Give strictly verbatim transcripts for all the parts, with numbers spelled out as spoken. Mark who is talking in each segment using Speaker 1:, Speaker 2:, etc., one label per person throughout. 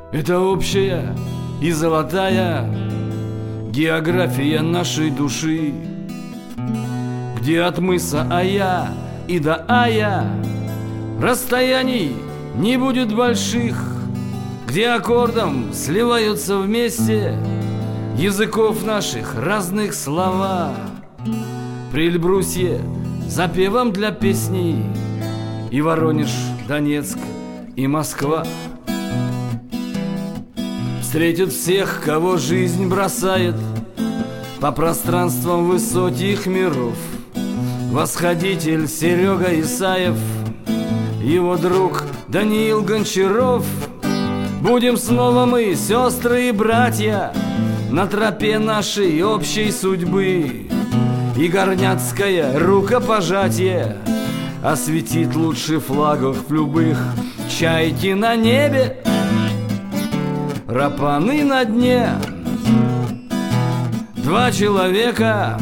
Speaker 1: Это общая и золотая география нашей души, где от мыса Ая и до Ая расстояний не будет больших, где аккордом сливаются вместе языков наших разных слова. При Эльбрусе запевом для песней и Воронеж, Донецк и Москва встретят всех, кого жизнь бросает по пространствам высоких миров. Восходитель Серега Исаев, его друг Даниил Гончаров. Будем снова мы, сестры и братья, на тропе нашей общей судьбы. И горняцкое рукопожатие осветит лучше флагов любых. Чайки на небе, рапаны на дне. Два человека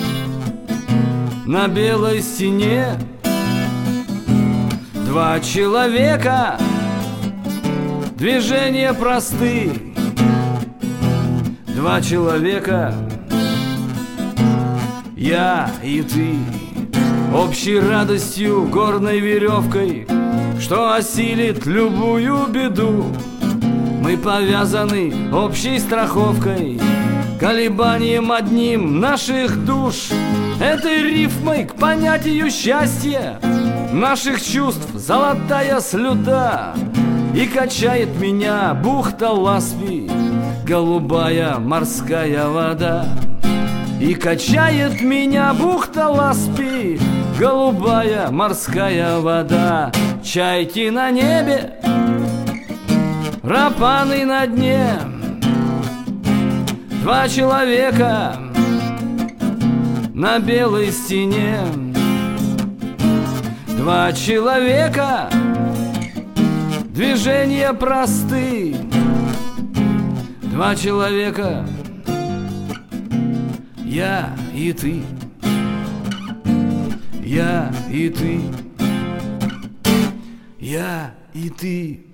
Speaker 1: на белой стене. Два человека, движения просты. Два человека, я и ты, общей радостью, горной веревкой, что осилит любую беду. Мы повязаны общей страховкой, колебанием одним наших душ, этой рифмой к понятию счастья наших чувств золотая слюда. И качает меня бухта Ласпи, голубая морская вода. И качает меня бухта Ласпи, голубая морская вода. Чайки на небе, рапаны на дне. Два человека на белой стене. Два человека, движения просты. Два человека, я и ты, я и ты, я и ты.